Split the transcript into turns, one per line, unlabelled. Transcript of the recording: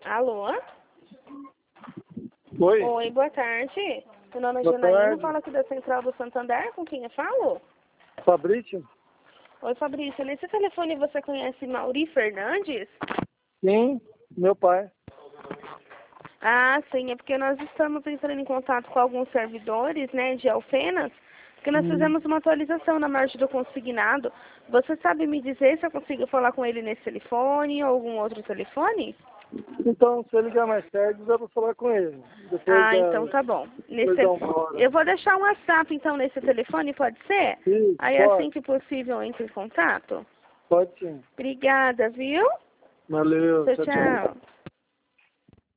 Alô?
Oi.
Oi, boa tarde. Meu nome é
Boa
Janaína,
tarde.
falo aqui da Central do Santander. Com quem eu falo?
Fabrício?
Oi, Fabrício. Nesse telefone você conhece Mauri Fernandes?
Sim, meu pai.
Ah, sim. É porque nós estamos entrando em contato com alguns servidores, né, de Alfenas, porque nós fizemos uma atualização na margem do consignado. Você sabe me dizer se eu consigo falar com ele nesse telefone ou algum outro telefone?
Então, se eu ligar mais tarde, dá pra falar com ele.
Ah, então tá bom.
Depois da 1 hora.
Eu vou deixar um WhatsApp, então, nesse telefone, pode ser?
Sim,
Aí, assim
pode.
que possível, eu entro em contato.
Pode sim.
Obrigada, viu?
Valeu,
Tchau,
tchau, tchau.
tchau.